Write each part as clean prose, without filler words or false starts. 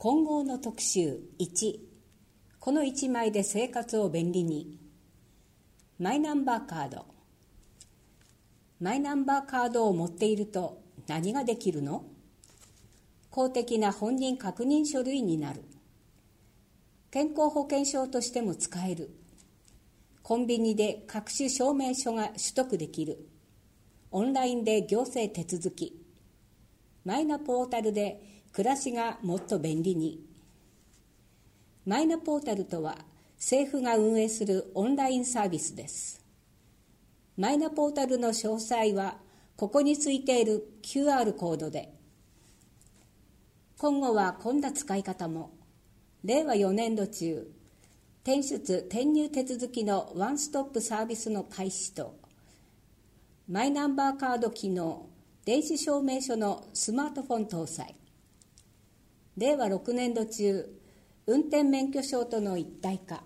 今後の特集1、この1枚で生活を便利に。マイナンバーカード。マイナンバーカードを持っていると何ができるの？公的な本人確認書類になる。健康保険証としても使える。コンビニで各種証明書が取得できる。オンラインで行政手続き。マイナポータルで暮らしがもっと便利に。マイナポータルとは政府が運営するオンラインサービスです。マイナポータルの詳細はここについている QR コードで。今後はこんな使い方も。令和4年度中、転出・転入手続きのワンストップサービスの開始と、マイナンバーカード機能、電子証明書のスマートフォン搭載。令和6年度中、運転免許証との一体化。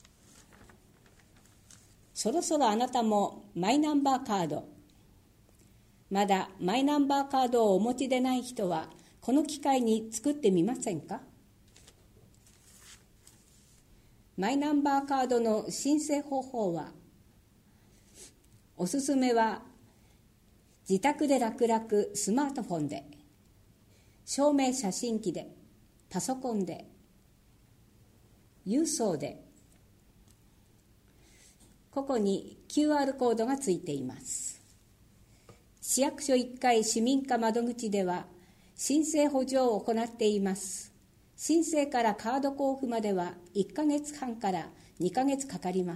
そろそろあなたもマイナンバーカード。まだマイナンバーカードをお持ちでない人は、この機会に作ってみませんか？マイナンバーカードの申請方法は、おすすめは、自宅で楽々スマートフォンで、証明写真機で、パソコンで、郵送で、ここに QR コードがついています。市役所1階市民課窓口では、申請補助を行っています。申請からカード交付までは1ヶ月半から2ヶ月かかります。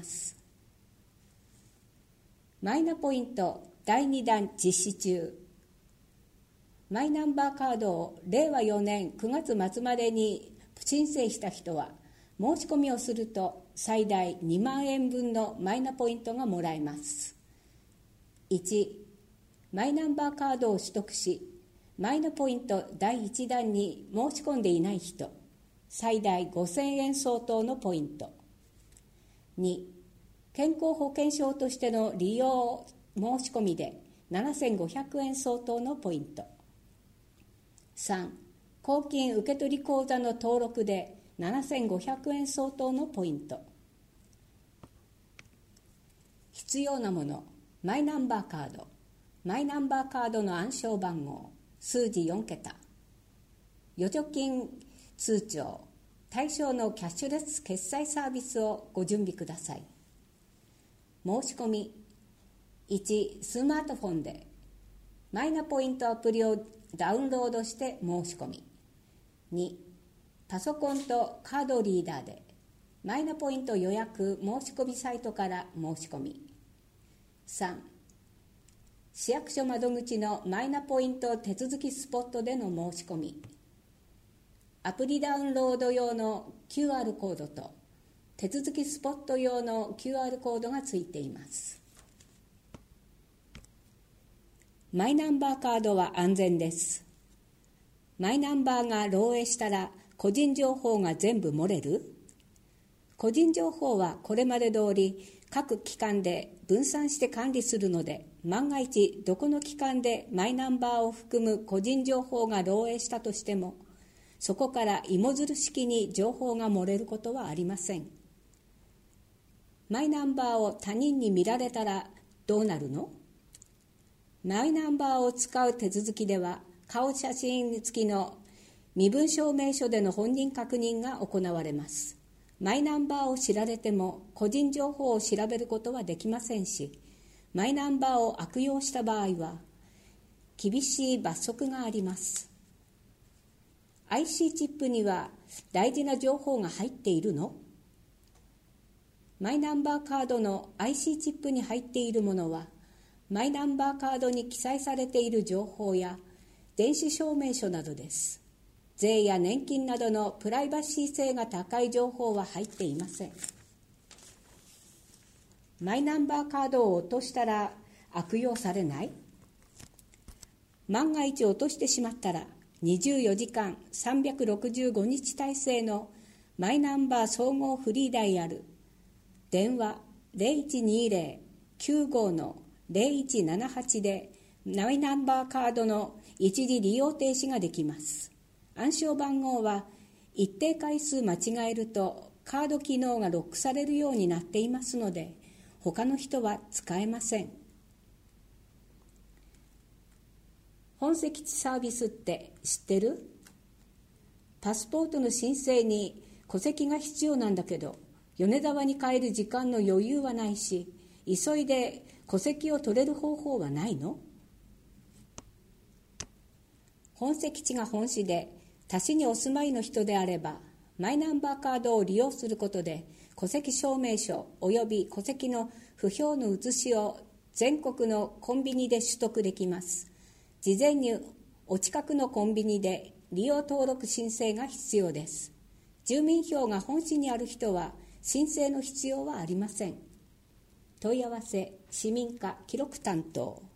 マイナポイント第2弾実施中。マイナンバーカードを令和4年9月末までに申請した人は、申し込みをすると最大2万円分のマイナポイントがもらえます。1、マイナンバーカードを取得し、マイナポイント第1弾に申し込んでいない人、最大5000円相当のポイント。2、健康保険証としての利用申し込みで7500円相当のポイント。3、公金受取口座の登録で7500円相当のポイント。必要なもの、マイナンバーカード、マイナンバーカードの暗証番号、数字4桁、預貯金通帳、対象のキャッシュレス決済サービスをご準備ください。申し込み。1、スマートフォンでマイナポイントアプリをダウンロードして申し込み。2、パソコンとカードリーダーでマイナポイント予約申し込みサイトから申し込み。3、市役所窓口のマイナポイント手続きスポットでの申し込み。アプリダウンロード用の QR コードと手続きスポット用の QR コードがついています。マイナンバーカードは安全です。マイナンバーが漏洩したら個人情報が全部漏れる？個人情報はこれまで通り各機関で分散して管理するので、万が一どこの機関でマイナンバーを含む個人情報が漏洩したとしても、そこから芋づる式に情報が漏れることはありません。マイナンバーを他人に見られたらどうなるの？マイナンバーを使う手続きでは、顔写真付きの身分証明書での本人確認が行われます。マイナンバーを知られても個人情報を調べることはできませんし、マイナンバーを悪用した場合は厳しい罰則があります。IC チップには大事な情報が入っているの？マイナンバーカードの IC チップに入っているものは、マイナンバーカードに記載されている情報や電子証明書などです。税や年金などのプライバシー性が高い情報は入っていません。マイナンバーカードを落としたら悪用されない？万が一落としてしまったら、24時間365日体制のマイナンバー総合フリーダイヤル、電話 0120-95-0178 でマイナンバーカードの一時利用停止ができます。暗証番号は一定回数間違えるとカード機能がロックされるようになっていますので、他の人は使えません。本籍地サービスって知ってる？パスポートの申請に戸籍が必要なんだけど、米沢に帰る時間の余裕はないし、急いで戸籍を取れる方法はないの？本籍地が本市で他市にお住まいの人であれば、マイナンバーカードを利用することで戸籍証明書及び戸籍の不評の写しを全国のコンビニで取得できます。事前にお近くのコンビニで利用登録申請が必要です。住民票が本市にある人は申請の必要はありません。問い合わせ市民課記録担当。